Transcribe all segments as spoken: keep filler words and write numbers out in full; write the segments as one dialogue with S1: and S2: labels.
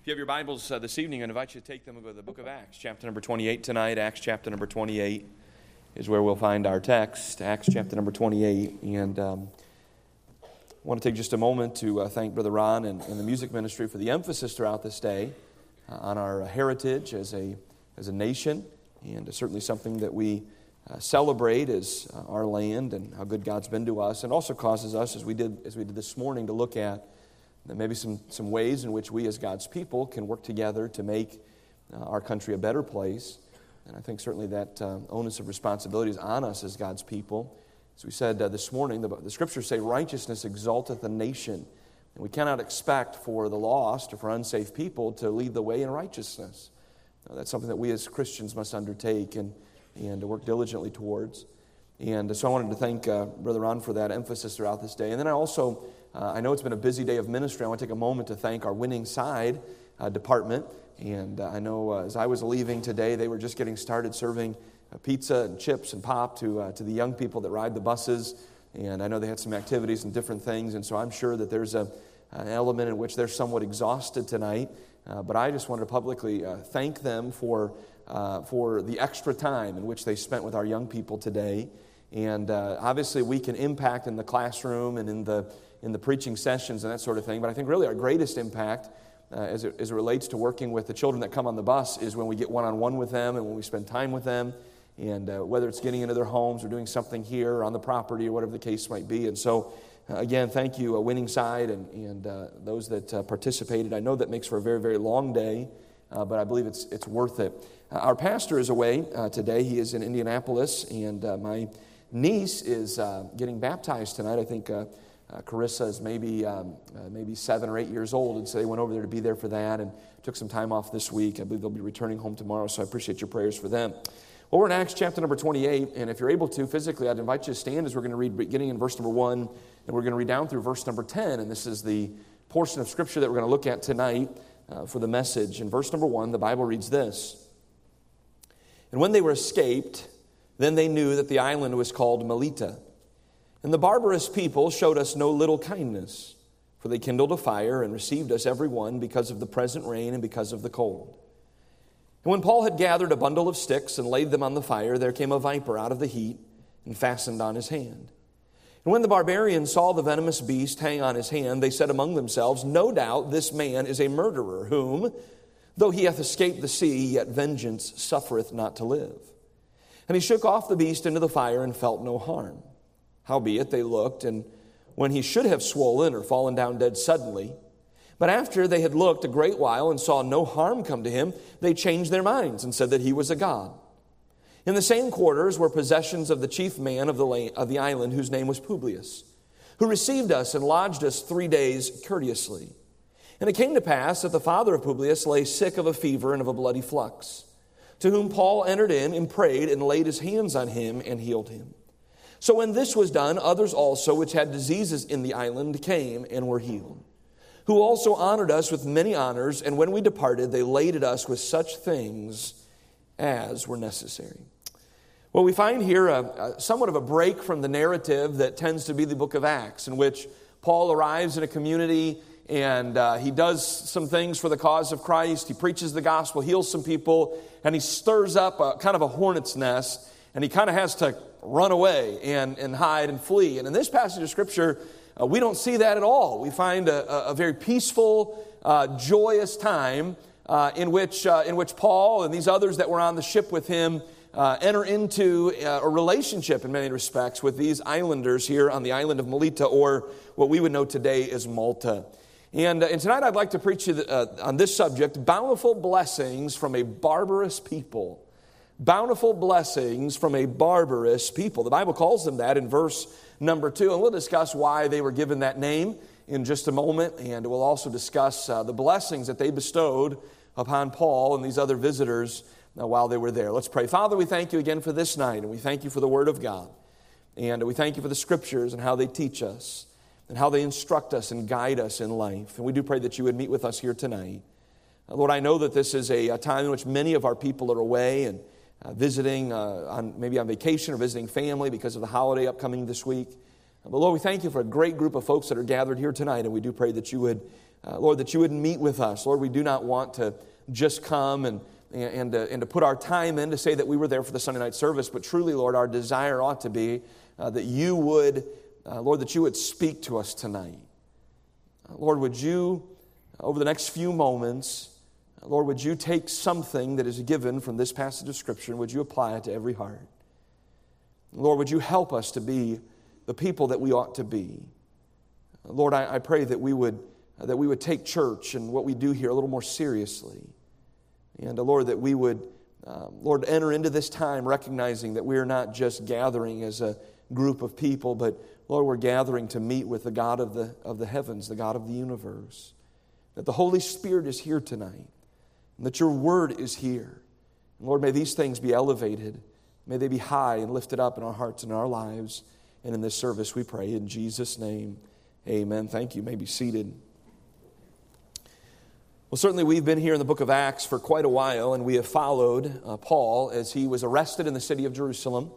S1: If you have your Bibles uh, this evening, I invite you to take them and go to the book of Acts, chapter number twenty-eight tonight. Acts chapter number twenty-eight is where we'll find our text, Acts chapter number twenty-eight. And um, I want to take just a moment to uh, thank Brother Ron and, and the music ministry for the emphasis throughout this day uh, on our heritage as a as a nation, and certainly something that we uh, celebrate as uh, our land and how good God's been to us, and also causes us, as we did as we did this morning, to look at maybe some, some ways in which we as God's people can work together to make uh, our country a better place. And I think certainly that uh, onus of responsibility is on us as God's people. As we said uh, this morning, the, the Scriptures say, righteousness exalteth a nation. And we cannot expect for the lost or for unsafe people to lead the way in righteousness. Now, that's something that we as Christians must undertake and, and work diligently towards. And so I wanted to thank uh, Brother Ron for that emphasis throughout this day. And then I also, uh, I know it's been a busy day of ministry. I want to take a moment to thank our Winning Side uh, department. And uh, I know uh, as I was leaving today, they were just getting started serving uh, pizza and chips and pop to uh, to the young people that ride the buses. And I know they had some activities and different things. And so I'm sure that there's a, an element in which they're somewhat exhausted tonight. Uh, but I just wanted to publicly uh, thank them for uh, for the extra time in which they spent with our young people today. And uh, obviously we can impact in the classroom and in the in the preaching sessions and that sort of thing. But I think really our greatest impact uh, as, it, as it relates to working with the children that come on the bus is when we get one-on-one with them and when we spend time with them. And uh, whether it's getting into their homes or doing something here or on the property or whatever the case might be. And so, uh, again, thank you, uh, Winning Side, and, and uh, those that uh, participated. I know that makes for a very, very long day, uh, but I believe it's it's worth it. Uh, our pastor is away uh, today. He is in Indianapolis, and uh, my niece is uh, getting baptized tonight. I think uh, uh, Carissa is maybe um, uh, maybe seven or eight years old, and so they went over there to be there for that and took some time off this week. I believe they'll be returning home tomorrow, so I appreciate your prayers for them. Well, we're in Acts chapter number twenty-eight, and if you're able to, physically, I'd invite you to stand as we're going to read beginning in verse number one, and we're going to read down through verse number ten, and this is the portion of Scripture that we're going to look at tonight uh, for the message. In verse number one, the Bible reads this: "And when they were escaped, then they knew that the island was called Melita. And the barbarous people showed us no little kindness, for they kindled a fire and received us every one because of the present rain and because of the cold. And when Paul had gathered a bundle of sticks and laid them on the fire, there came a viper out of the heat and fastened on his hand. And when the barbarians saw the venomous beast hang on his hand, they said among themselves, No doubt this man is a murderer, whom, though he hath escaped the sea, yet vengeance suffereth not to live. And he shook off the beast into the fire and felt no harm. Howbeit they looked, and when he should have swollen or fallen down dead suddenly, but after they had looked a great while and saw no harm come to him, they changed their minds and said that he was a god. In the same quarters were possessions of the chief man of the, la- of the island, whose name was Publius, who received us and lodged us three days courteously. And it came to pass that the father of Publius lay sick of a fever and of a bloody flux, to whom Paul entered in and prayed and laid his hands on him and healed him. So when this was done, others also which had diseases in the island came and were healed, who also honored us with many honors, and when we departed, they laded us with such things as were necessary." Well, we find here a, a somewhat of a break from the narrative that tends to be the book of Acts, in which Paul arrives in a community and uh, he does some things for the cause of Christ. He preaches the gospel, heals some people, and he stirs up a kind of a hornet's nest, and he kind of has to run away and, and hide and flee. And in this passage of Scripture, uh, we don't see that at all. We find a, a very peaceful, uh, joyous time uh, in which uh, in which Paul and these others that were on the ship with him uh, enter into uh, a relationship in many respects with these islanders here on the island of Melita, or what we would know today as Malta. And, uh, and tonight I'd like to preach you the, uh, on this subject, bountiful blessings from a barbarous people. Bountiful blessings from a barbarous people. The Bible calls them that in verse number two, and we'll discuss why they were given that name in just a moment, and we'll also discuss uh, the blessings that they bestowed upon Paul and these other visitors uh, while they were there. Let's pray. Father, we thank you again for this night, and we thank you for the Word of God, and we thank you for the Scriptures and how they teach us and how they instruct us and guide us in life. And we do pray that you would meet with us here tonight. Uh, Lord, I know that this is a, a time in which many of our people are away and Uh, visiting, uh, on maybe on vacation or visiting family because of the holiday upcoming this week. Uh, but Lord, we thank you for a great group of folks that are gathered here tonight, and we do pray that you would uh, Lord, that you would meet with us. Lord, we do not want to just come and, and, uh, and to put our time in to say that we were there for the Sunday night service, but truly, Lord, our desire ought to be uh, that you would, uh, Lord, that you would speak to us tonight. Uh, Lord, would you, over the next few moments, Lord, would you take something that is given from this passage of Scripture and would you apply it to every heart? Lord, would you help us to be the people that we ought to be? Lord, I, I pray that we would that we would take church and what we do here a little more seriously. And uh, Lord, that we would, uh, Lord, enter into this time recognizing that we are not just gathering as a group of people, but Lord, we're gathering to meet with the God of the of the heavens, the God of the universe. That the Holy Spirit is here tonight. And that your word is here. And Lord, may these things be elevated. May they be high and lifted up in our hearts and our lives. And in this service we pray in Jesus' name, amen. Thank you. You may be seated. Well, certainly we've been here in the book of Acts for quite a while, and we have followed uh, Paul as he was arrested in the city of Jerusalem.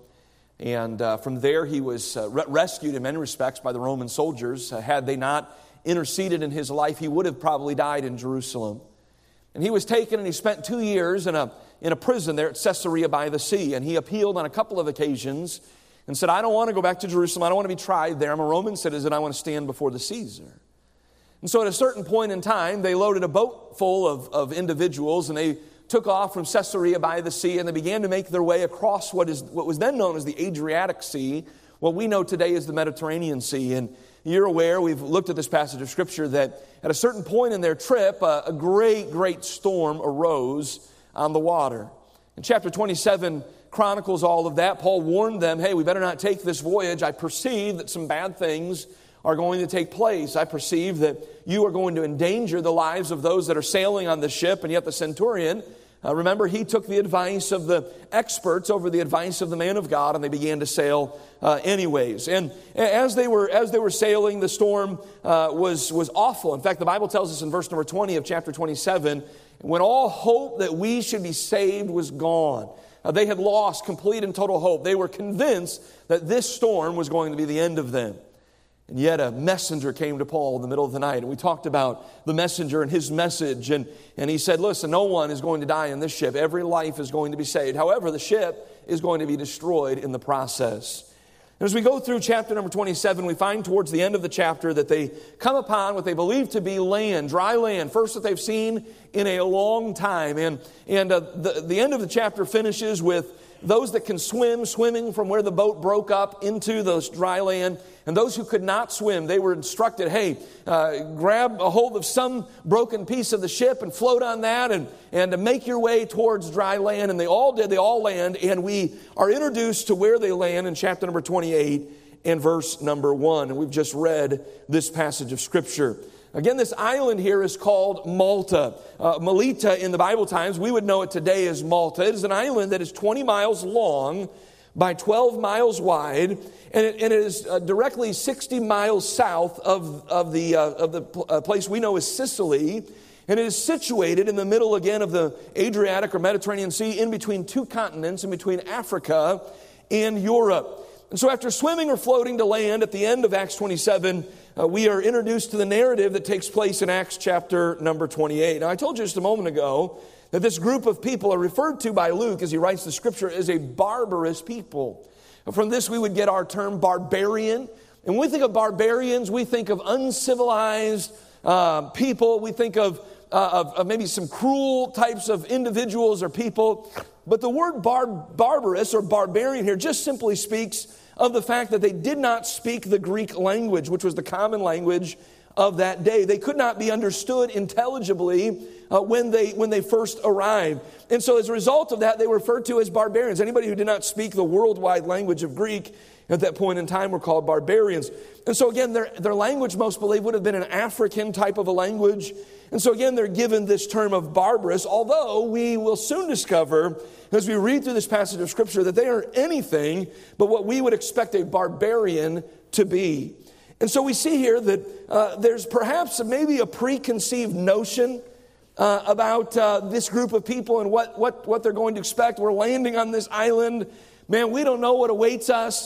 S1: And uh, from there he was uh, re- rescued in many respects by the Roman soldiers. Uh, had they not interceded in his life, he would have probably died in Jerusalem. And he was taken and he spent two years in a, in a prison there at Caesarea by the sea. And he appealed on a couple of occasions and said, I don't want to go back to Jerusalem. I don't want to be tried there. I'm a Roman citizen. I want to stand before the Caesar. And so at a certain point in time, they loaded a boat full of, of individuals and they took off from Caesarea by the sea and they began to make their way across what is what was then known as the Adriatic Sea, what we know today as the Mediterranean Sea. And you're aware, we've looked at this passage of Scripture, that at a certain point in their trip, a, a great, great storm arose on the water. And chapter twenty-seven chronicles all of that. Paul warned them, hey, we better not take this voyage. I perceive that some bad things are going to take place. I perceive that you are going to endanger the lives of those that are sailing on the ship. And yet the centurion, uh, remember, he took the advice of the experts over the advice of the man of God, and they began to sail uh, anyways. And as they were as they were sailing, the storm uh, was was awful. In fact, the Bible tells us in verse number twenty of chapter twenty-seven, when all hope that we should be saved was gone. Uh, they had lost complete and total hope. They were convinced that this storm was going to be the end of them. And yet a messenger came to Paul in the middle of the night. And we talked about the messenger and his message. And, and he said, listen, no one is going to die in this ship. Every life is going to be saved. However, the ship is going to be destroyed in the process. And as we go through chapter number twenty-seven, we find towards the end of the chapter that they come upon what they believe to be land, dry land, first that they've seen in a long time. And, and uh, the, the end of the chapter finishes with those that can swim, swimming from where the boat broke up into those dry land. And those who could not swim, they were instructed, hey, uh, grab a hold of some broken piece of the ship and float on that and, and to make your way towards dry land. And they all did, they all land. And we are introduced to where they land in chapter number twenty-eight and verse number one. And we've just read this passage of Scripture. Again, this island here is called Malta. Uh, Melita in the Bible times, we would know it today as Malta. It is an island that is twenty miles long by twelve miles wide, and it, and it is uh, directly sixty miles south of, of the, uh, of the pl- uh, place we know as Sicily. And it is situated in the middle, again, of the Adriatic or Mediterranean Sea, in between two continents, in between Africa and Europe. And so after swimming or floating to land at the end of Acts twenty-seven, uh, we are introduced to the narrative that takes place in Acts chapter number twenty-eight. Now, I told you just a moment ago that this group of people are referred to by Luke as he writes the Scripture as a barbarous people. From this we would get our term barbarian. And when we think of barbarians, we think of uncivilized uh, people. We think of, uh, of, of maybe some cruel types of individuals or people. But the word bar- barbarous or barbarian here just simply speaks of the fact that they did not speak the Greek language, which was the common language of that day. They could not be understood intelligibly uh, when they when they first arrived. And so as a result of that, they were referred to as barbarians. Anybody who did not speak the worldwide language of Greek at that point in time were called barbarians. And so again, their, their language, most believe, would have been an African type of a language. And so again, they're given this term of barbarous, although we will soon discover, as we read through this passage of Scripture, that they are anything but what we would expect a barbarian to be. And so we see here that uh, there's perhaps maybe a preconceived notion uh, about uh, this group of people and what, what, what they're going to expect. We're landing on this island. Man, we don't know what awaits us.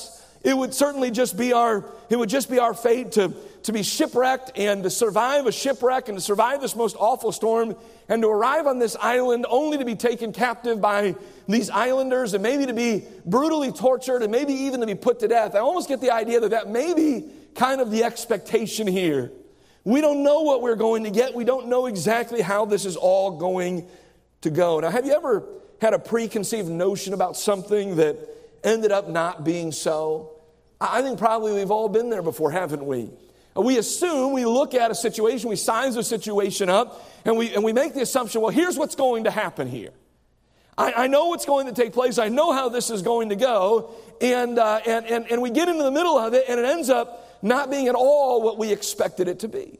S2: It would certainly just be our, it would just be our fate to, to be shipwrecked and to survive a shipwreck and to survive this most awful storm and to arrive on this island only to be taken captive by these islanders and maybe to be brutally tortured and maybe even to be put to death. I almost get the idea that that may be kind of the expectation here. We don't know what we're going to get. We don't know exactly how this is all going to go. Now, have you ever had a preconceived notion about something that ended up not being so? I think probably we've all been there before, haven't we? We assume, we look at a situation, we size a situation up, and we and we make the assumption, well, here's what's going to happen here. I, I know what's going to take place. I know how this is going to go. And, uh, and, and, and we get into the middle of it, and it ends up not being at all what we expected it to be.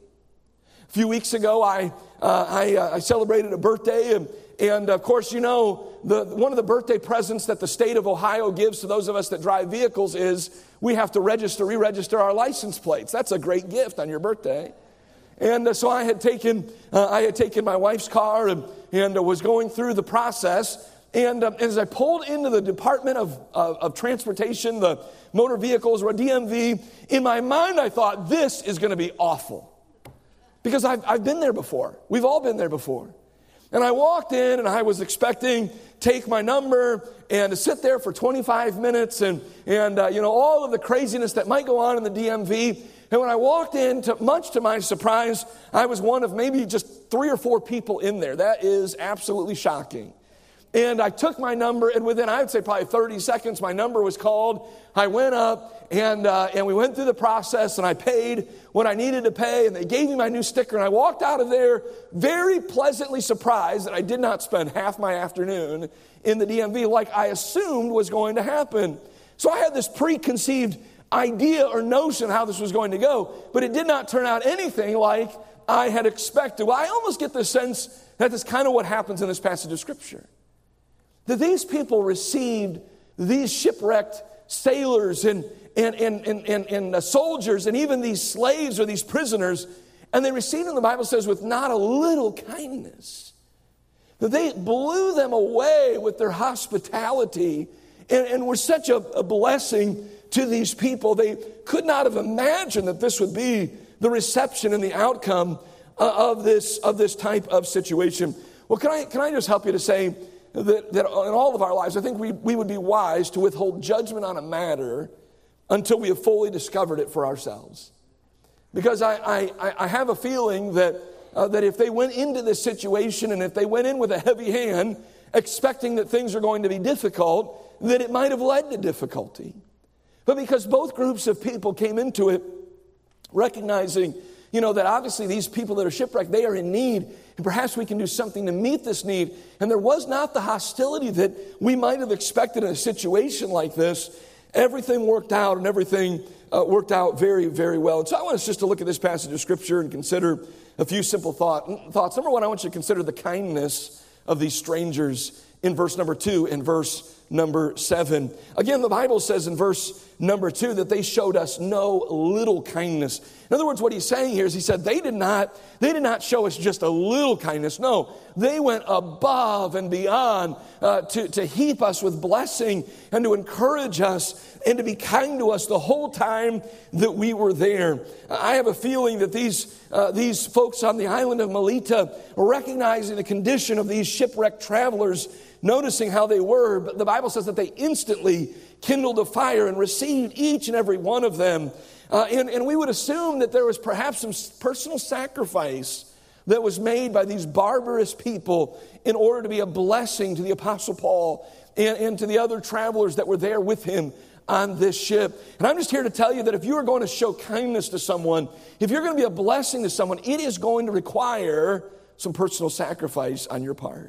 S2: A few weeks ago, I, uh, I, uh, I celebrated a birthday, and And, of course, you know, the, one of the birthday presents that the state of Ohio gives to those of us that drive vehicles is we have to register, re-register our license plates. That's a great gift on your birthday. And uh, so I had taken uh, I had taken my wife's car and, and uh, was going through the process. And uh, as I pulled into the Department of, of, of Transportation, the motor vehicles, or D M V, in my mind I thought, this is going to be awful. Because I've, I've been there before. We've all been there before. And I walked in and I was expecting take my number and to sit there for twenty-five minutes and, and uh, you know, all of the craziness that might go on in the D M V. And when I walked in, to, much to my surprise, I was one of maybe just three or four people in there. That is absolutely shocking. And I took my number, and within, I would say probably thirty seconds, my number was called. I went up, and uh, and we went through the process, and I paid what I needed to pay, and they gave me my new sticker, and I walked out of there very pleasantly surprised that I did not spend half my afternoon in the D M V like I assumed was going to happen. So I had this preconceived idea or notion how this was going to go, but it did not turn out anything like I had expected. Well, I almost get the sense that that's kind of what happens in this passage of Scripture. That these people received these shipwrecked sailors and, and, and, and, and, and uh, soldiers and even these slaves or these prisoners, and they received them, the Bible says, with not a little kindness. That they blew them away with their hospitality and, and were such a, a blessing to these people. They could not have imagined that this would be the reception and the outcome uh, of this, of this type of situation. Well, can I, can I just help you to say, That, that in all of our lives, I think we, we would be wise to withhold judgment on a matter until we have fully discovered it for ourselves. Because I, I, I have a feeling that, uh, that if they went into this situation and if they went in with a heavy hand, expecting that things are going to be difficult, that it might have led to difficulty. But because both groups of people came into it recognizing, you know, that obviously these people that are shipwrecked, they are in need. And perhaps we can do something to meet this need. And there was not the hostility that we might have expected in a situation like this. Everything worked out and everything uh, worked out very, very well. And so I want us just to look at this passage of Scripture and consider a few simple thought, thoughts. Number one, I want you to consider the kindness of these strangers in verse number two and verse number seven. Again, the Bible says in verse number two that they showed us no little kindness. In other words, what he's saying here is he said they did not, they did not show us just a little kindness. No, they went above and beyond uh, to, to heap us with blessing and to encourage us and to be kind to us the whole time that we were there. I have a feeling that these, uh, these folks on the island of Melita, recognizing the condition of these shipwrecked travelers, noticing how they were, but the Bible says that they instantly kindled a fire and received each and every one of them. Uh, and, and we would assume that there was perhaps some personal sacrifice that was made by these barbarous people in order to be a blessing to the Apostle Paul and, and to the other travelers that were there with him on this ship. And I'm just here to tell you that if you are going to show kindness to someone, if you're going to be a blessing to someone, it is going to require some personal sacrifice on your part.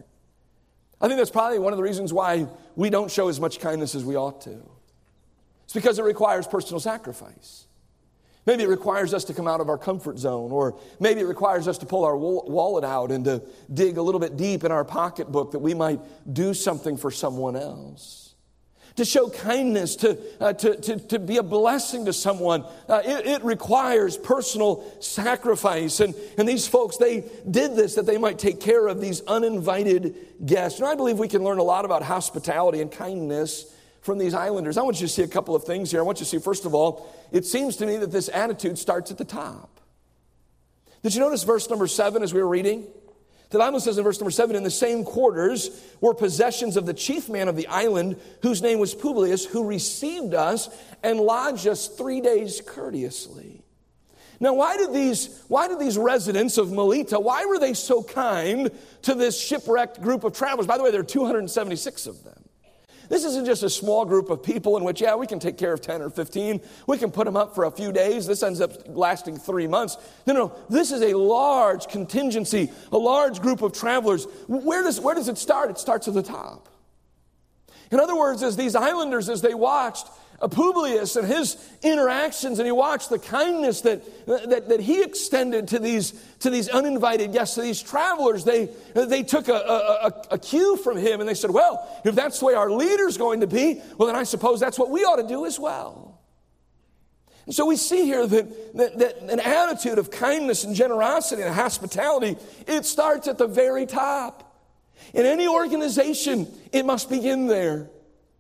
S2: I think that's probably one of the reasons why we don't show as much kindness as we ought to. It's because it requires personal sacrifice. Maybe it requires us to come out of our comfort zone, or maybe it requires us to pull our wallet out and to dig a little bit deep in our pocketbook that we might do something for someone else. To show kindness, to, uh, to, to, to be a blessing to someone, uh, it, it requires personal sacrifice. And, and these folks, they did this that they might take care of these uninvited guests. And I believe we can learn a lot about hospitality and kindness from these islanders. I want you to see a couple of things here. I want you to see, first of all, it seems to me that this attitude starts at the top. Did you notice verse number seven as we were reading? The Bible says in verse number seven, in the same quarters were possessions of the chief man of the island, whose name was Publius, who received us and lodged us three days courteously. Now, why did these, why did these residents of Melita, why were they so kind to this shipwrecked group of travelers? By the way, there are two hundred seventy-six of them. This isn't just a small group of people in which, yeah, we can take care of ten or fifteen. We can put them up for a few days. This ends up lasting three months. No, no, this is a large contingency, a large group of travelers. Where does, where does it start? It starts at the top. In other words, as these islanders, as they watched Publius and his interactions, and he watched the kindness that, that, that he extended to these, to these uninvited guests, to these travelers, they, they took a, a, a, a cue from him, and they said, well, if that's the way our leader's going to be, well, then I suppose that's what we ought to do as well. And so we see here that, that, that an attitude of kindness and generosity and hospitality, it starts at the very top. In any organization, it must begin there.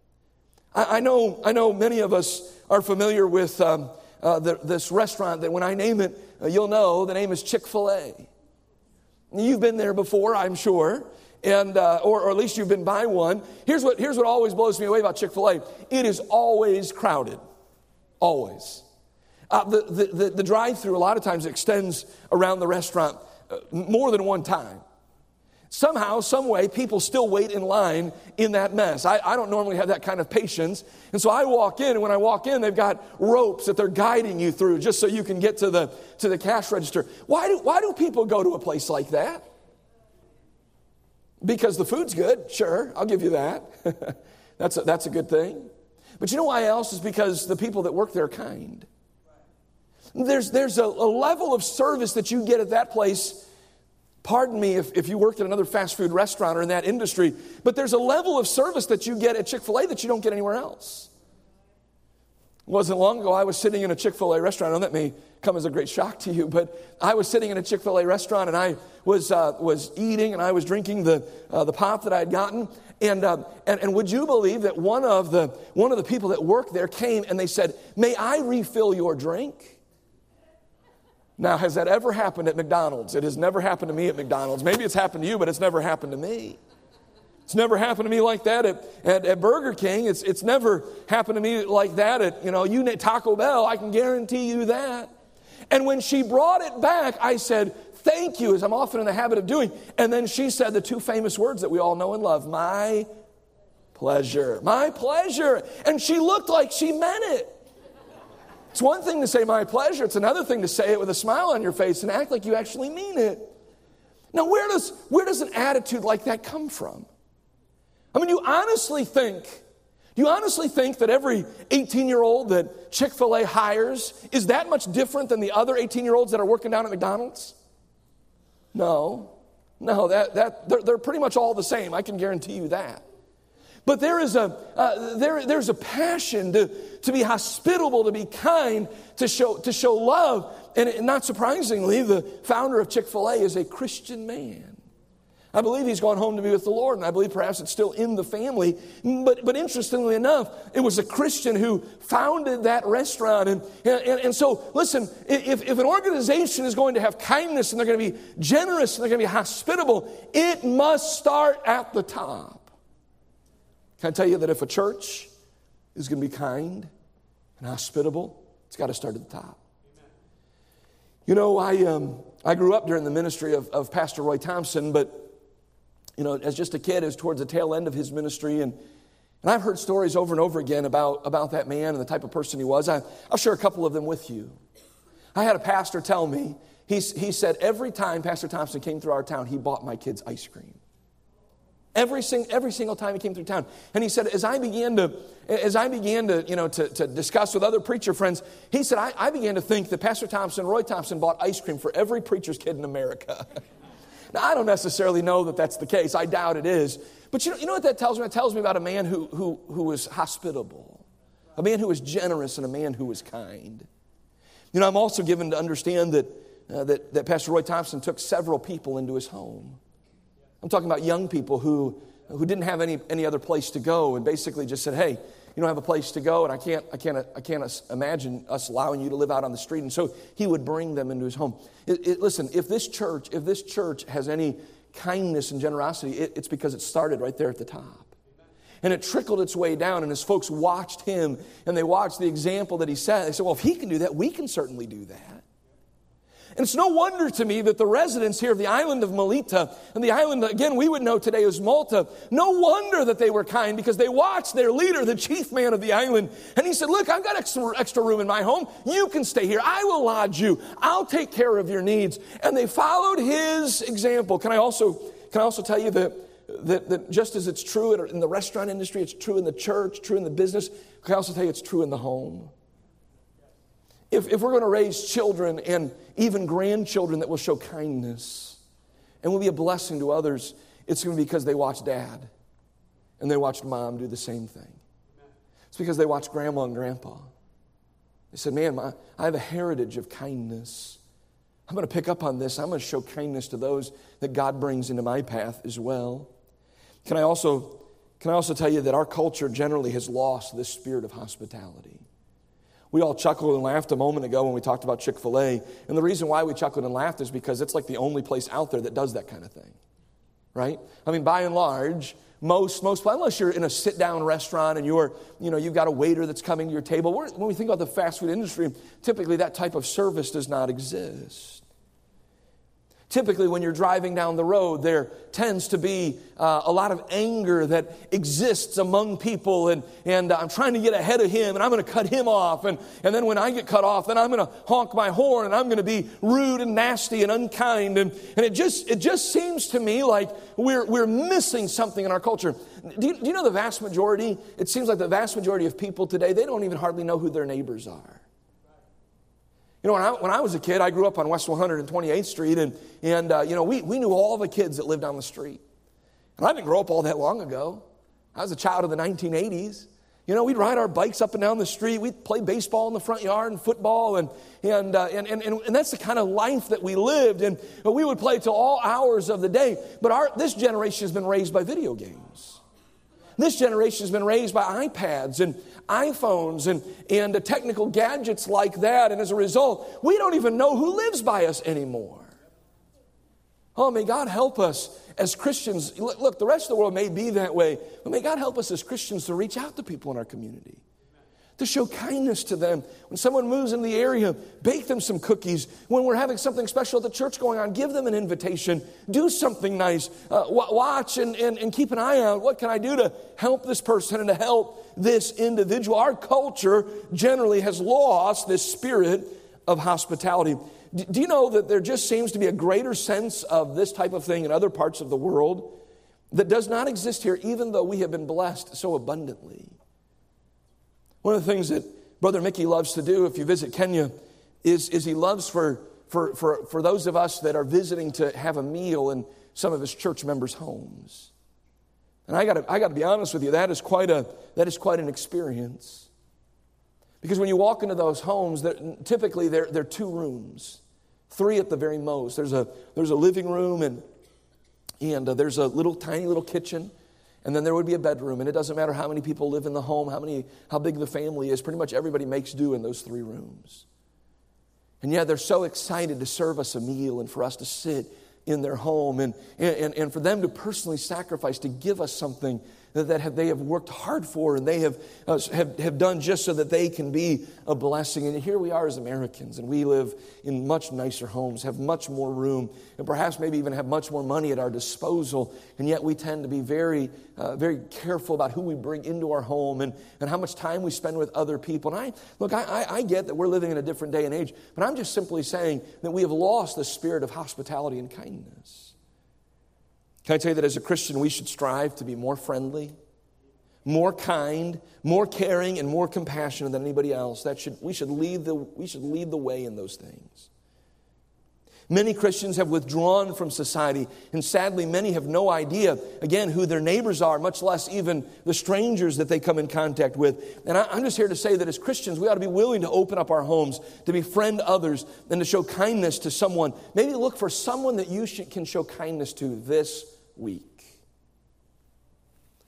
S2: I know, I know many of us are familiar with um, uh, the, this restaurant that when I name it, uh, you'll know the name is Chick-fil-A. You've been there before, I'm sure, and uh, or, or at least you've been by one. Here's what, here's what always blows me away about Chick-fil-A. It is always crowded, always. Uh, the, the, the, the drive-thru a lot of times extends around the restaurant uh, more than one time. Somehow, some way, people still wait in line in that mess. I, I don't normally have that kind of patience. And so I walk in, and when I walk in, they've got ropes that they're guiding you through just so you can get to the, to the cash register. Why do, why do people go to a place like that? Because the food's good. Sure, I'll give you that. that's, a, that's a good thing. But you know why else? Is because the people that work there are kind. There's, there's a, a level of service that you get at that place. Pardon me if, if you worked at another fast food restaurant or in that industry, but there's a level of service that you get at Chick-fil-A that you don't get anywhere else. It wasn't long ago I was sitting in a Chick-fil-A restaurant. I know that may come as a great shock to you, but I was sitting in a Chick-fil-A restaurant, and I was uh, was eating, and I was drinking the uh, the pop that I had gotten. And, uh, and and would you believe that one of the one of the people that worked there came and they said, "May I refill your drink?" Now, has that ever happened at McDonald's? It has never happened to me at McDonald's. Maybe it's happened to you, but it's never happened to me. It's never happened to me like that at, at, at Burger King. It's it's never happened to me like that at, you know, you Taco Bell. I can guarantee you that. And when she brought it back, I said, thank you, as I'm often in the habit of doing. And then she said the two famous words that we all know and love, my pleasure, my pleasure. And she looked like she meant it. It's one thing to say my pleasure. It's another thing to say it with a smile on your face and act like you actually mean it. Now, where does, where does an attitude like that come from? I mean, you honestly think, do you honestly think that every eighteen-year-old that Chick-fil-A hires is that much different than the other eighteen-year-olds that are working down at McDonald's? No. No, that, that, they're, they're pretty much all the same. I can guarantee you that. But there is a uh, there there's a passion to, to be hospitable, to be kind, to show to show love. And not surprisingly, the founder of Chick-fil-A is a Christian man. I believe he's gone home to be with the Lord, and I believe perhaps it's still in the family. But but interestingly enough, it was a Christian who founded that restaurant. And and, and so, listen, if, if an organization is going to have kindness and they're going to be generous and they're going to be hospitable, it must start at the top. Can I tell you that if a church is going to be kind and hospitable, it's got to start at the top. Amen. You know, I um, I grew up during the ministry of, of Pastor Roy Thompson, but, you know, as just a kid, it was towards the tail end of his ministry, and, and I've heard stories over and over again about, about that man and the type of person he was. I, I'll share a couple of them with you. I had a pastor tell me, he, he said every time Pastor Thompson came through our town, he bought my kids ice cream. Every, sing, every single time he came through town. And he said, as I began to, as I began to, you know, to, to discuss with other preacher friends, he said, I, I began to think that Pastor Thompson, Roy Thompson, bought ice cream for every preacher's kid in America. Now, I don't necessarily know that that's the case. I doubt it is. But you know, you know what that tells me? It tells me about a man who, who, who was hospitable, a man who was generous, and a man who was kind. You know, I'm also given to understand that, uh, that, that Pastor Roy Thompson took several people into his home. I'm talking about young people who, who didn't have any, any other place to go and basically just said, hey, you don't have a place to go, and I can't, I can't, I can't imagine us allowing you to live out on the street. And so he would bring them into his home. It, it, listen, if this church, if this church has any kindness and generosity, it, it's because it started right there at the top. And it trickled its way down, and as folks watched him, and they watched the example that he set, they said, well, if he can do that, we can certainly do that. And it's no wonder to me that the residents here of the island of Melita, and the island, again, we would know today as Malta, no wonder that they were kind, because they watched their leader, the chief man of the island, and he said, look, I've got extra, extra room in my home. You can stay here. I will lodge you. I'll take care of your needs. And they followed his example. Can I also, can I also tell you that, that, that just as it's true in the restaurant industry, it's true in the church, true in the business, can I also tell you it's true in the home? If, if we're going to raise children and even grandchildren that will show kindness and will be a blessing to others, it's going to be because they watched dad and they watched mom do the same thing. It's because they watched grandma and grandpa. They said, man, my, I have a heritage of kindness. I'm going to pick up on this. I'm going to show kindness to those that God brings into my path as well. Can I also, can I also tell you that our culture generally has lost this spirit of hospitality? We all chuckled and laughed a moment ago when we talked about Chick-fil-A. And the reason why we chuckled and laughed is because it's like the only place out there that does that kind of thing. Right? I mean, by and large, most, most unless you're in a sit-down restaurant and you're, you know, you've got a waiter that's coming to your table. We're, when we think about the fast food industry, typically that type of service does not exist. Typically, when you're driving down the road, there tends to be uh, a lot of anger that exists among people, and, and uh, I'm trying to get ahead of him, and I'm going to cut him off, and, and then when I get cut off, then I'm going to honk my horn, and I'm going to be rude and nasty and unkind, and, and it just it just seems to me like we're, we're missing something in our culture. Do you, do you know the vast majority, it seems like the vast majority of people today, they don't even hardly know who their neighbors are. You know, when I, when I was a kid, I grew up on West one hundred twenty-eighth Street, and, and uh, you know, we, we knew all the kids that lived down the street. And I didn't grow up all that long ago. I was a child of the nineteen eighties. You know, we'd ride our bikes up and down the street. We'd play baseball in the front yard and football, and and uh, and, and, and, and that's the kind of life that we lived. And we would play till all hours of the day. But our this generation has been raised by video games. This generation has been raised by iPads and iPhones and, and uh, technical gadgets like that. And as a result, we don't even know who lives by us anymore. Oh, may God help us as Christians. Look, look, the rest of the world may be that way, but may God help us as Christians to reach out to people in our community, to show kindness to them. When someone moves in the area, bake them some cookies. When we're having something special at the church going on, give them an invitation. Do something nice. Uh, watch and, and, and keep an eye out. What can I do to help this person and to help this individual? Our culture generally has lost this spirit of hospitality. Do you know that there just seems to be a greater sense of this type of thing in other parts of the world that does not exist here, even though we have been blessed so abundantly? One of the things that Brother Mickey loves to do if you visit Kenya is, is he loves for, for, for, for those of us that are visiting to have a meal in some of his church members' homes. And I got I got to be honest with you, that is quite a that is quite an experience. Because when you walk into those homes, typically they're, they're two rooms, three at the very most. There's a there's a living room and and uh, there's a little tiny little kitchen. And then there would be a bedroom, and it doesn't matter how many people live in the home, how many, how big the family is. Pretty much everybody makes do in those three rooms. And yet they're so excited to serve us a meal and for us to sit in their home and, and, and for them to personally sacrifice, to give us something that, that have, they have worked hard for and they have, uh, have, have done just so that they can be a blessing. And here we are as Americans, and we live in much nicer homes, have much more room, and perhaps maybe even have much more money at our disposal. And yet we tend to be very, uh, very careful about who we bring into our home and, and how much time we spend with other people. And I look, I, I, I get that we're living in a different day and age, but I'm just simply saying that we have lost the spirit of hospitality and kindness. Can I tell you that as a Christian, we should strive to be more friendly, more kind, more caring, and more compassionate than anybody else? That should we should lead the we should lead the way in those things. Many Christians have withdrawn from society, and sadly, many have no idea, again, who their neighbors are, much less even the strangers that they come in contact with. And I, I'm just here to say that as Christians, we ought to be willing to open up our homes, to befriend others, and to show kindness to someone. Maybe look for someone that you should, can show kindness to this week.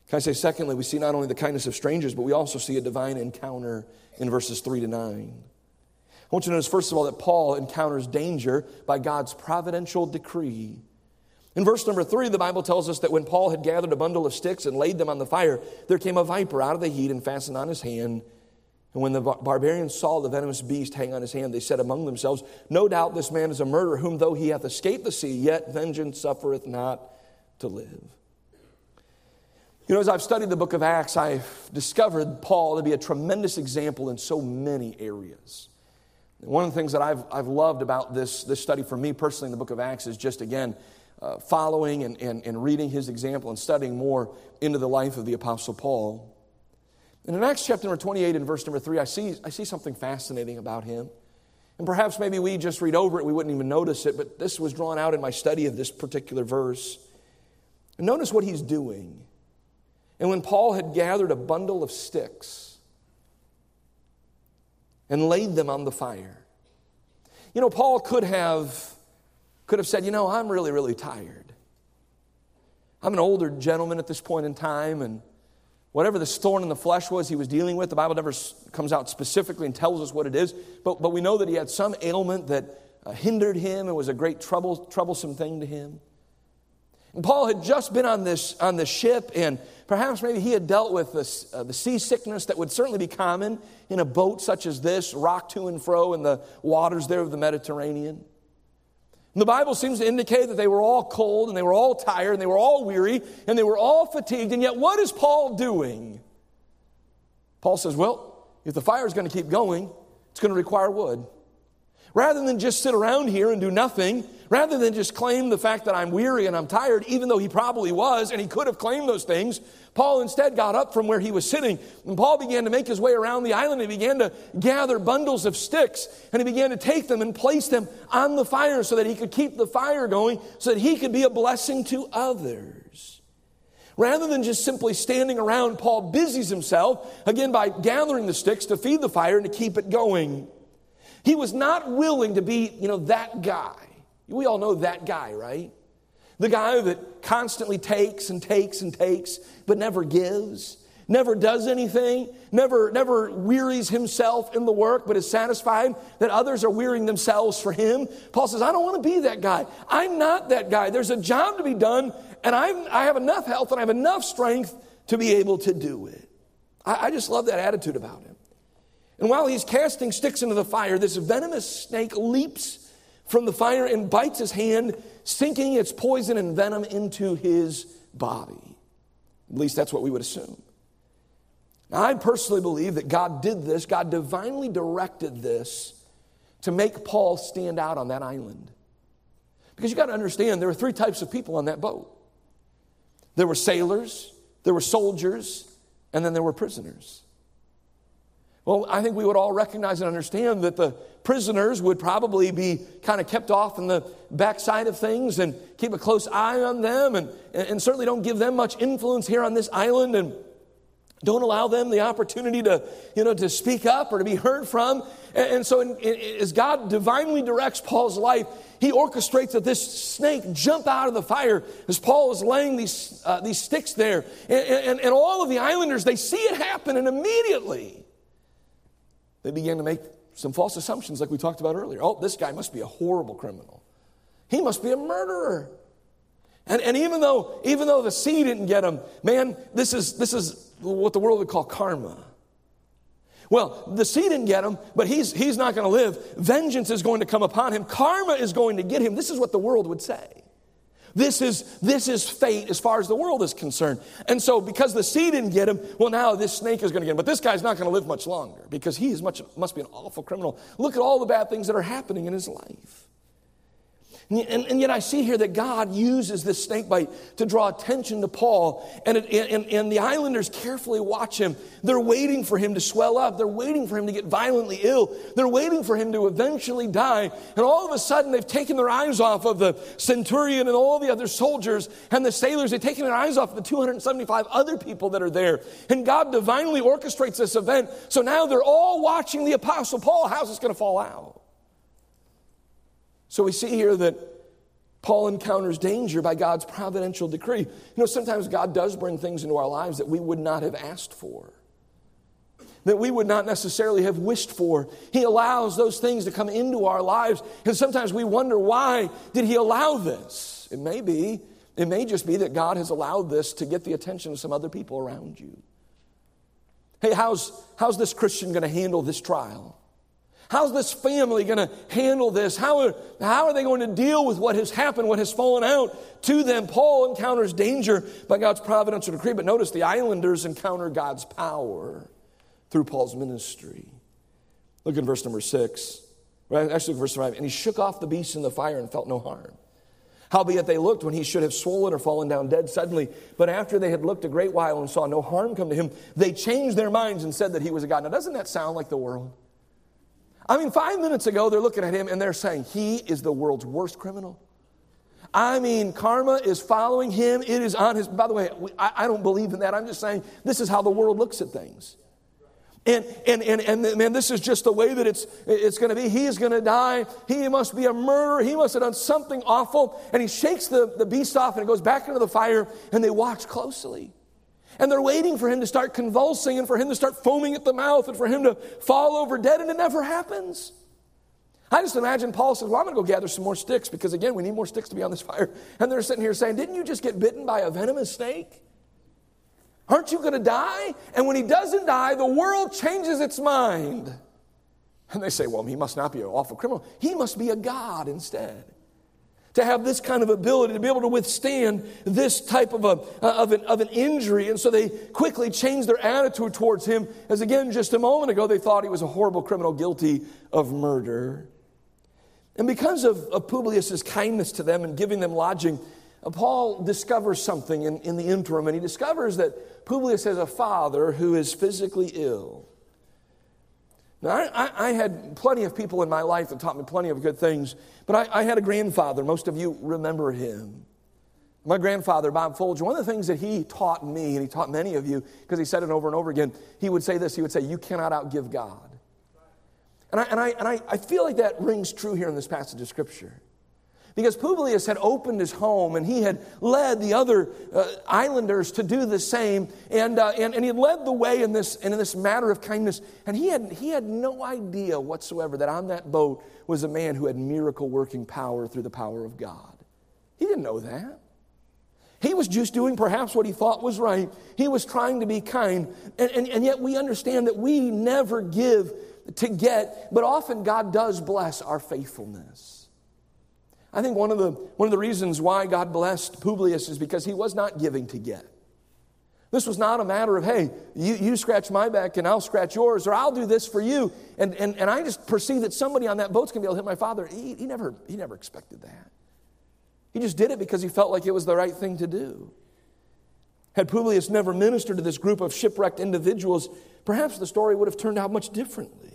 S2: Can I say, secondly, we see not only the kindness of strangers, but we also see a divine encounter in verses three to nine. I want you to notice, first of all, that Paul encounters danger by God's providential decree. In verse number three, the Bible tells us that when Paul had gathered a bundle of sticks and laid them on the fire, there came a viper out of the heat and fastened on his hand. And when the barbarians saw the venomous beast hang on his hand, they said among themselves, no doubt this man is a murderer, whom though he hath escaped the sea, yet vengeance suffereth not to live. You know, as I've studied the book of Acts, I've discovered Paul to be a tremendous example in so many areas. One of the things that I've, I've loved about this, this study for me personally in the book of Acts is just, again, uh, following and, and, and reading his example and studying more into the life of the Apostle Paul. And in Acts chapter number twenty-eight and verse number three, I see, I see something fascinating about him. And perhaps maybe we just read over it, we wouldn't even notice it, but this was drawn out in my study of this particular verse. And notice what he's doing. And when Paul had gathered a bundle of sticks and laid them on the fire. You know, Paul could have, could have said, you know, I'm really, really tired. I'm an older gentleman at this point in time, and whatever this thorn in the flesh was he was dealing with, the Bible never comes out specifically and tells us what it is, but, but we know that he had some ailment that uh, hindered him and was a great trouble, troublesome thing to him. And Paul had just been on this, on this ship, and perhaps maybe he had dealt with this, uh, the seasickness that would certainly be common in a boat such as this, rocked to and fro in the waters there of the Mediterranean. And the Bible seems to indicate that they were all cold, and they were all tired, and they were all weary, and they were all fatigued. And yet what is Paul doing? Paul says, well, if the fire is going to keep going, it's going to require wood. Rather than just sit around here and do nothing, rather than just claim the fact that I'm weary and I'm tired, even though he probably was, and he could have claimed those things, Paul instead got up from where he was sitting, and Paul began to make his way around the island. He began to gather bundles of sticks, and he began to take them and place them on the fire so that he could keep the fire going, so that he could be a blessing to others. Rather than just simply standing around, Paul busies himself, again, by gathering the sticks to feed the fire and to keep it going. He was not willing to be, you know, that guy. We all know that guy, right? The guy that constantly takes and takes and takes, but never gives, never does anything, never, never wearies himself in the work, but is satisfied that others are wearying themselves for him. Paul says, I don't want to be that guy. I'm not that guy. There's a job to be done, and I'm, I have enough health and I have enough strength to be able to do it. I, I just love that attitude about him. And while he's casting sticks into the fire, this venomous snake leaps from the fire and bites his hand, sinking its poison and venom into his body. At least that's what we would assume. Now, I personally believe that God did this, God divinely directed this to make Paul stand out on that island. Because you got to understand, there were three types of people on that boat. There were sailors, there were soldiers, and then there were prisoners. Well, I think we would all recognize and understand that the prisoners would probably be kind of kept off in the backside of things and keep a close eye on them, and, and certainly don't give them much influence here on this island, and don't allow them the opportunity to, you know, to speak up or to be heard from. And, and so in, in, as God divinely directs Paul's life, he orchestrates that this snake jump out of the fire as Paul is laying these, uh, these sticks there. And, and, and all of the islanders, they see it happen, and immediately they began to make some false assumptions like we talked about earlier. Oh, this guy must be a horrible criminal. He must be a murderer. And, and even though even though the sea didn't get him, man, this is, this is what the world would call karma. Well, the sea didn't get him, but he's, he's not going to live. Vengeance is going to come upon him. Karma is going to get him. This is what the world would say. This is, this is fate as far as the world is concerned. And so because the sea didn't get him, well, now this snake is going to get him. But this guy's not going to live much longer because he is much, must be an awful criminal. Look at all the bad things that are happening in his life. And, and, and yet I see here that God uses this snake bite to draw attention to Paul. And, it, and, and the islanders carefully watch him. They're waiting for him to swell up. They're waiting for him to get violently ill. They're waiting for him to eventually die. And all of a sudden they've taken their eyes off of the centurion and all the other soldiers and the sailors. They've taken their eyes off of the two hundred seventy-five other people that are there. And God divinely orchestrates this event. So now they're all watching the Apostle Paul. How's this going to fall out? So we see here that Paul encounters danger by God's providential decree. You know, sometimes God does bring things into our lives that we would not have asked for, that we would not necessarily have wished for. He allows those things to come into our lives, and sometimes we wonder, why did he allow this? It may be, it may just be that God has allowed this to get the attention of some other people around you. Hey, how's, how's this Christian going to handle this trial? How's this family going to handle this? How are, how are they going to deal with what has happened, what has fallen out to them? Paul encounters danger by God's providential decree, but notice the islanders encounter God's power through Paul's ministry. Look at verse number six. Right? Actually, verse five. And he shook off the beast in the fire and felt no harm. Howbeit they looked when he should have swollen or fallen down dead suddenly. But after they had looked a great while and saw no harm come to him, they changed their minds and said that he was a god. Now, doesn't that sound like the world? I mean, five minutes ago, they're looking at him and they're saying, he is the world's worst criminal. I mean, karma is following him. It is on his... By the way, I, I don't believe in that. I'm just saying this is how the world looks at things. And, and, and, and man, this is just the way that it's, it's going to be. He is going to die. He must be a murderer. He must have done something awful. And he shakes the, the beast off and it goes back into the fire, and they watch closely. And they're waiting for him to start convulsing and for him to start foaming at the mouth and for him to fall over dead, and it never happens. I just imagine Paul says, well, I'm going to go gather some more sticks because, again, we need more sticks to be on this fire. And they're sitting here saying, didn't you just get bitten by a venomous snake? Aren't you going to die? And when he doesn't die, the world changes its mind. And they say, well, he must not be an awful criminal. He must be a god instead. To have this kind of ability, to be able to withstand this type of, a, of, an, of an injury. And so they quickly changed their attitude towards him, as again, just a moment ago, they thought he was a horrible criminal guilty of murder. And because of, of Publius' kindness to them and giving them lodging, uh, Paul discovers something in, in the interim, and he discovers that Publius has a father who is physically ill. Now, I, I, I had plenty of people in my life that taught me plenty of good things, but I, I had a grandfather. Most of you remember him. My grandfather, Bob Folger, one of the things that he taught me, and he taught many of you, because he said it over and over again, he would say this, he would say, you cannot outgive God. And I, and I, and I, I feel like that rings true here in this passage of Scripture. Because Publius had opened his home and he had led the other uh, islanders to do the same. And, uh, and, and he had led the way in this, in this matter of kindness. And he had, he had no idea whatsoever that on that boat was a man who had miracle-working power through the power of God. He didn't know that. He was just doing perhaps what he thought was right. He was trying to be kind. And, and, and yet we understand that we never give to get, but often God does bless our faithfulness. I think one of the one of the reasons why God blessed Publius is because he was not giving to get. This was not a matter of, hey, you, you scratch my back and I'll scratch yours, or I'll do this for you. And, and, and I just perceive that somebody on that boat's going to be able to hit my father. He, he, never, he never expected that. He just did it because he felt like it was the right thing to do. Had Publius never ministered to this group of shipwrecked individuals, perhaps the story would have turned out much differently.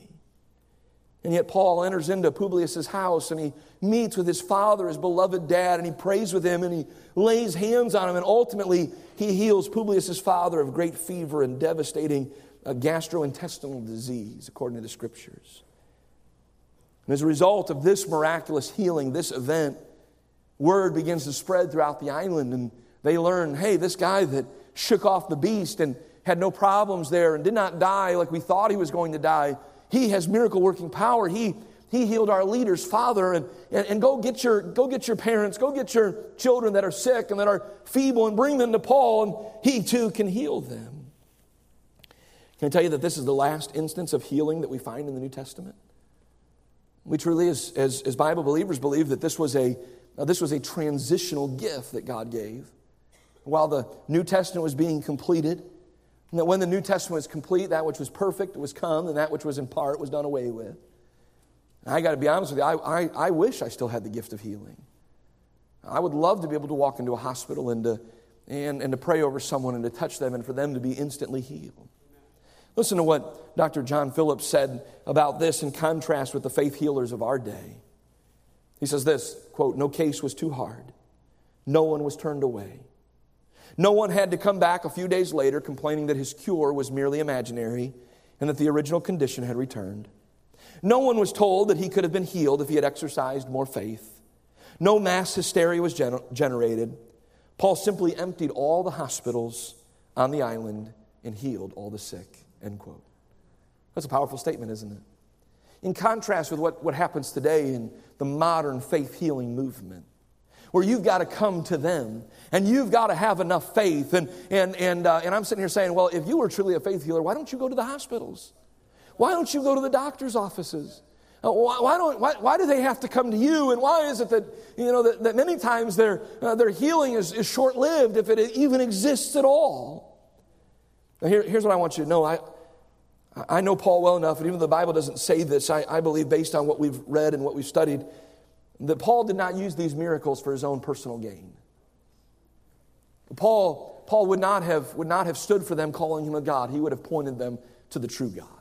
S2: And yet Paul enters into Publius' house and he meets with his father, his beloved dad, and he prays with him and he lays hands on him, and ultimately he heals Publius' father of great fever and devastating uh, gastrointestinal disease, according to the Scriptures. And as a result of this miraculous healing, this event, word begins to spread throughout the island, and they learn, hey, this guy that shook off the beast and had no problems there and did not die like we thought he was going to die, he has miracle-working power. He, he healed our leader's father. And, and, and go get your go get your parents, go get your children that are sick and that are feeble, and bring them to Paul, and he too can heal them. Can I tell you that this is the last instance of healing that we find in the New Testament? We truly, as, as, as Bible believers, believe that this was a uh, this was a transitional gift that God gave. While the New Testament was being completed, and that when the New Testament was complete, that which was perfect was come, and that which was in part was done away with. And I got to be honest with you, I, I, I wish I still had the gift of healing. I would love to be able to walk into a hospital and to, and, and to pray over someone and to touch them and for them to be instantly healed. Listen to what Doctor John Phillips said about this in contrast with the faith healers of our day. He says this, quote, "No case was too hard. No one was turned away. No one had to come back a few days later complaining that his cure was merely imaginary and that the original condition had returned. No one was told that he could have been healed if he had exercised more faith. No mass hysteria was gener- generated. Paul simply emptied all the hospitals on the island and healed all the sick, end quote. That's a powerful statement, isn't it? In contrast with what, what happens today in the modern faith healing movement, where you've got to come to them and you've got to have enough faith. And, and, and, uh, and I'm sitting here saying, well, if you were truly a faith healer, why don't you go to the hospitals? Why don't you go to the doctor's offices? Uh, why, why, don't, why, why do they have to come to you? And why is it that, you know, that, that many times their, uh, their healing is, is short-lived, if it even exists at all? Now here, here's what I want you to know. I, I know Paul well enough, and even though the Bible doesn't say this, I, I believe based on what we've read and what we've studied, that Paul did not use these miracles for his own personal gain. Paul, Paul would not have, would not have stood for them calling him a God. He would have pointed them to the true God.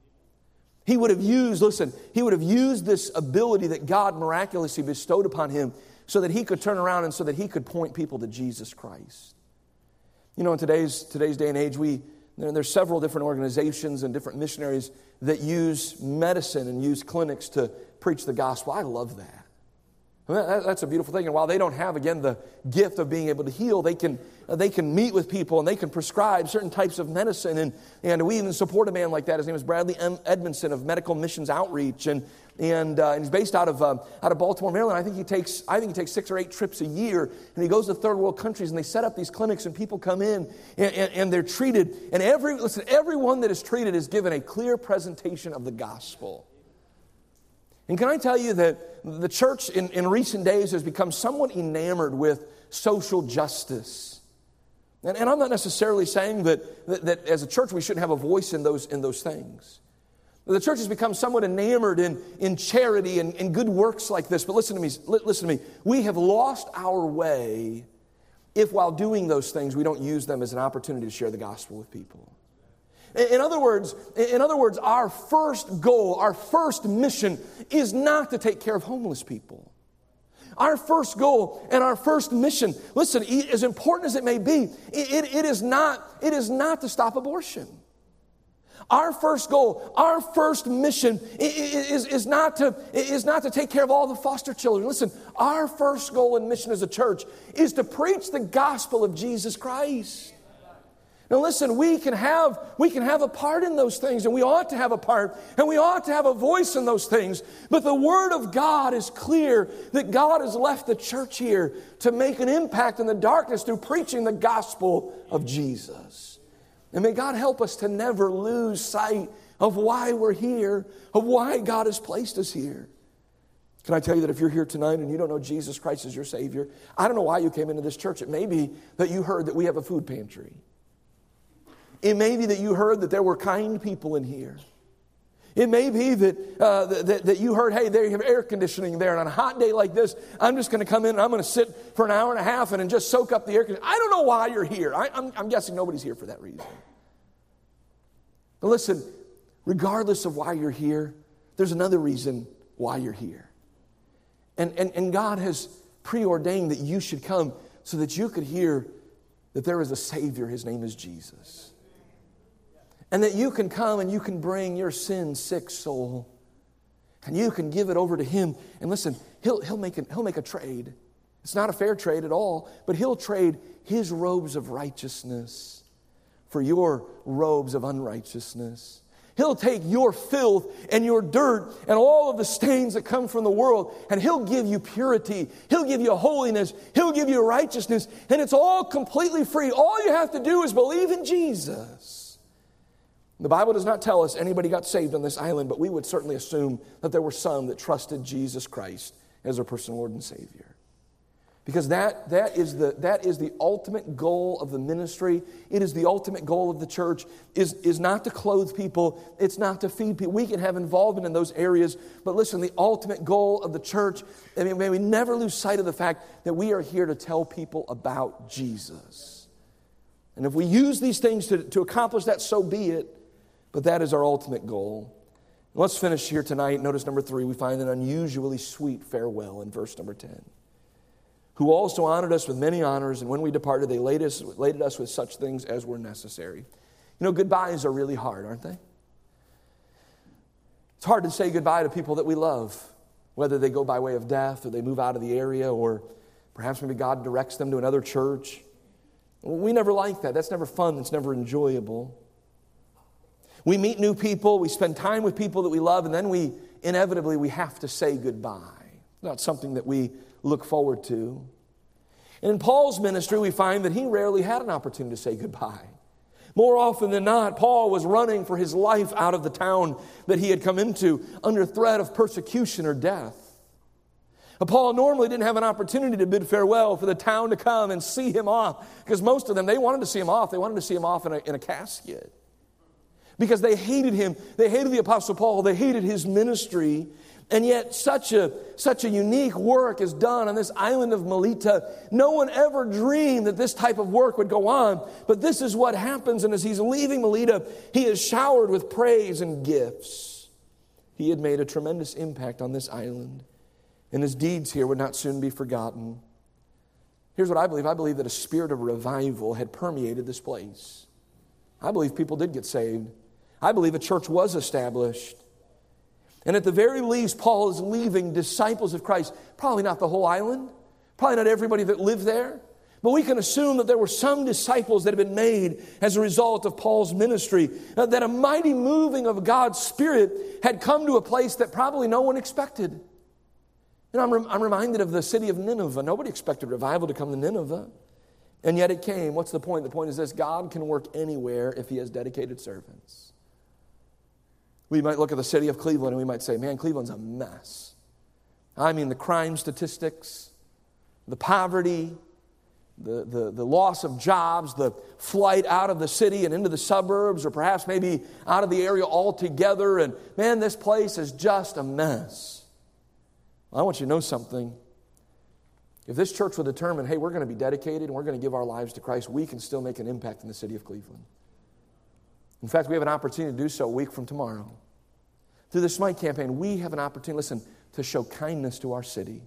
S2: He would have used, listen, he would have used this ability that God miraculously bestowed upon him so that he could turn around and so that he could point people to Jesus Christ. You know, in today's, today's day and age, we there, there's several different organizations and different missionaries that use medicine and use clinics to preach the gospel. I love that. That's a beautiful thing. And while they don't have, again, the gift of being able to heal, they can they can meet with people and they can prescribe certain types of medicine. And, and we even support a man like that. His name is Bradley M. Edmondson of Medical Missions Outreach. And and, uh, and he's based out of uh, out of Baltimore, Maryland. I think he takes I think he takes six or eight trips a year. And he goes to third world countries and they set up these clinics and people come in and, and, and they're treated. And every listen, everyone that is treated is given a clear presentation of the gospel. And can I tell you that the church in, in recent days has become somewhat enamored with social justice. And, and I'm not necessarily saying that, that, that as a church we shouldn't have a voice in those, in those things. The church has become somewhat enamored in, in charity and, and good works like this. But listen to me, listen to me. We have lost our way if while doing those things we don't use them as an opportunity to share the gospel with people. In other words, in other words, our first goal, our first mission is not to take care of homeless people. Our first goal and our first mission, listen, as important as it may be, it, it, is not, it is not to stop abortion. Our first goal, our first mission is, is, not to, is not to take care of all the foster children. Listen, our first goal and mission as a church is to preach the gospel of Jesus Christ. Now listen, we can have we can have a part in those things, and we ought to have a part, and we ought to have a voice in those things. But the Word of God is clear that God has left the church here to make an impact in the darkness through preaching the gospel of Jesus. And may God help us to never lose sight of why we're here, of why God has placed us here. Can I tell you that if you're here tonight and you don't know Jesus Christ as your Savior, I don't know why you came into this church. It may be that you heard that we have a food pantry. It may be that you heard that there were kind people in here. It may be that, uh, that, that you heard, hey, they have air conditioning there, and on a hot day like this, I'm just going to come in and I'm going to sit for an hour and a half and, and just soak up the air conditioning. I don't know why you're here. I, I'm, I'm guessing nobody's here for that reason. But listen, regardless of why you're here, there's another reason why you're here. And, and, and God has preordained that you should come so that you could hear that there is a Savior. His name is Jesus. And that you can come and you can bring your sin-sick soul and you can give it over to Him. And listen, He'll, he'll, make, a, he'll make a trade. It's not a fair trade at all, but He'll trade His robes of righteousness for your robes of unrighteousness. He'll take your filth and your dirt and all of the stains that come from the world, and He'll give you purity. He'll give you holiness. He'll give you righteousness, and it's all completely free. All you have to do is believe in Jesus. The Bible does not tell us anybody got saved on this island, but we would certainly assume that there were some that trusted Jesus Christ as their personal Lord and Savior. Because that, that, is the, that is the ultimate goal of the ministry. It is the ultimate goal of the church, is, is not to clothe people. It's not to feed people. We can have involvement in those areas. But listen, the ultimate goal of the church, I mean, may we never lose sight of the fact that we are here to tell people about Jesus. And if we use these things to, to accomplish that, so be it. But that is our ultimate goal. Let's finish here tonight. Notice number three, we find an unusually sweet farewell in verse number ten. Who also honored us with many honors, and when we departed, they laid us, laded us with such things as were necessary. You know, goodbyes are really hard, aren't they? It's hard to say goodbye to people that we love. whether they go by way of death or they move out of the area, or perhaps maybe God directs them to another church. We never like that. That's never fun. That's never enjoyable. We meet new people, we spend time with people that we love, and then we inevitably we have to say goodbye. Not something that we look forward to. And in Paul's ministry, we find that he rarely had an opportunity to say goodbye. More often than not, Paul was running for his life out of the town that he had come into under threat of persecution or death. Paul normally didn't have an opportunity to bid farewell for the town to come and see him off, because most of them, they wanted to see him off. They wanted to see him off in a, in a casket, because they hated him. They hated the Apostle Paul. They hated his ministry. And yet such a, such a unique work is done on this island of Melita. No one ever dreamed that this type of work would go on. But this is what happens. And as he's leaving Melita, he is showered with praise and gifts. He had made a tremendous impact on this island. And his deeds here would not soon be forgotten. Here's what I believe. I believe that a spirit of revival had permeated this place. I believe people did get saved. I believe a church was established. And at the very least, Paul is leaving disciples of Christ. Probably not the whole island. Probably not everybody that lived there. But we can assume that there were some disciples that had been made as a result of Paul's ministry. That a mighty moving of God's Spirit had come to a place that probably no one expected. And I'm, rem- I'm reminded of the city of Nineveh. Nobody expected revival to come to Nineveh. And yet it came. What's the point? The point is this: God can work anywhere if He has dedicated servants. We might look at the city of Cleveland and we might say, man, Cleveland's a mess. I mean, the crime statistics, the poverty, the, the, the loss of jobs, the flight out of the city and into the suburbs, or perhaps maybe out of the area altogether. And man, this place is just a mess. Well, I want you to know something. If this church will determine, hey, we're going to be dedicated and we're going to give our lives to Christ, we can still make an impact in the city of Cleveland. In fact, we have an opportunity to do so a week from tomorrow. Through the Smite campaign, we have an opportunity, listen, to show kindness to our city.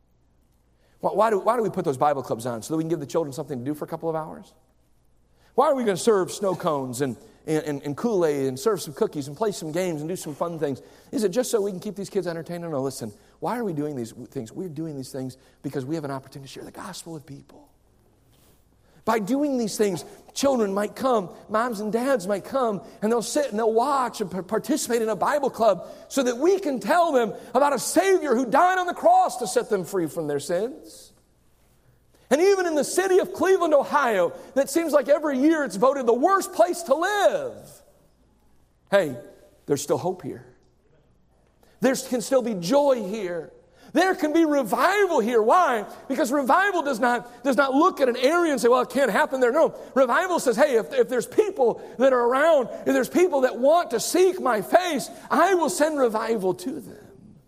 S2: Why do, why do we put those Bible clubs on? So that we can give the children something to do for a couple of hours? Why are we going to serve snow cones and, and, and Kool-Aid and serve some cookies and play some games and do some fun things? Is it just so we can keep these kids entertained? No, no, listen. Why are we doing these things? We're doing these things because we have an opportunity to share the gospel with people. By doing these things, children might come, moms and dads might come, and they'll sit and they'll watch and participate in a Bible club so that we can tell them about a Savior who died on the cross to set them free from their sins. And even in the city of Cleveland, Ohio, that seems like every year it's voted the worst place to live, hey, there's still hope here. There can still be joy here. There can be revival here. Why? Because revival does not, does not look at an area and say, well, it can't happen there. No, revival says, hey, if, if there's people that are around, if there's people that want to seek my face, I will send revival to them.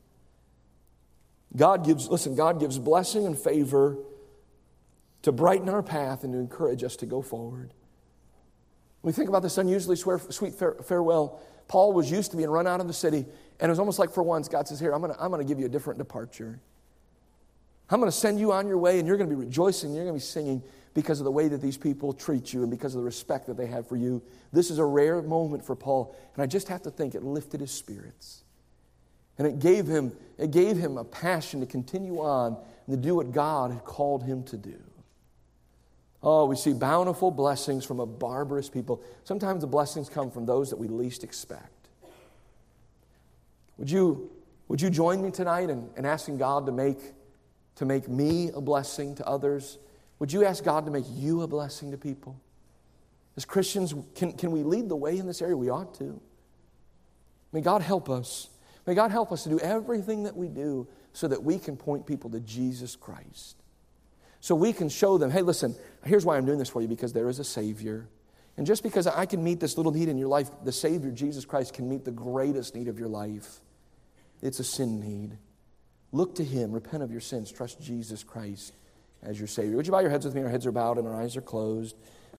S2: God gives, listen, God gives blessing and favor to brighten our path and to encourage us to go forward. When we think about this unusually sweet farewell, Paul was used to being run out of the city. And it was almost like for once, God says, here, I'm going to I'm going to give you a different departure. I'm going to send you on your way, and you're going to be rejoicing, you're going to be singing because of the way that these people treat you and because of the respect that they have for you. This is a rare moment for Paul, and I just have to think it lifted his spirits. And it gave him, it gave him a passion to continue on and to do what God had called him to do. Oh, we see bountiful blessings from a barbarous people. Sometimes the blessings come from those that we least expect. Would you, would you join me tonight in, in asking God to make, to make me a blessing to others? Would you ask God to make you a blessing to people? As Christians, can, can we lead the way in this area? We ought to. May God help us. May God help us to do everything that we do so that we can point people to Jesus Christ. So we can show them, hey, listen, here's why I'm doing this for you, because there is a Savior. And just because I can meet this little need in your life, the Savior, Jesus Christ, can meet the greatest need of your life. It's a sin need. Look to Him. Repent of your sins. Trust Jesus Christ as your Savior. Would you bow your heads with me? Our heads are bowed and our eyes are closed.